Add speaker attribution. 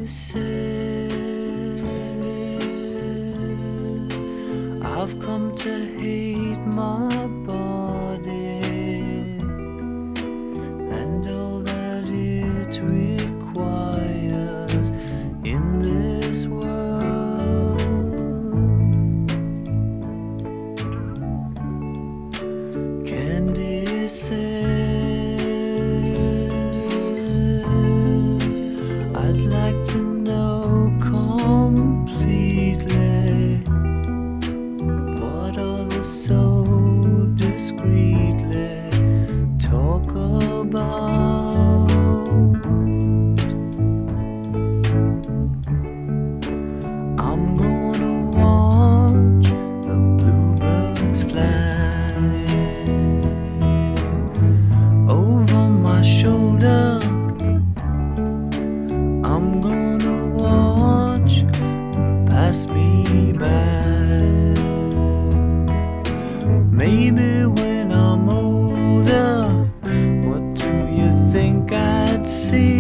Speaker 1: I've come to hate my body and all that it requires in this world. Candy says, I'd like to know completely what all the so discreetly talk about. I'm gonna watch the bluebirds fly over my shoulder. I'm gonna watch them pass me by. Maybe when I'm older, what do you think I'd see?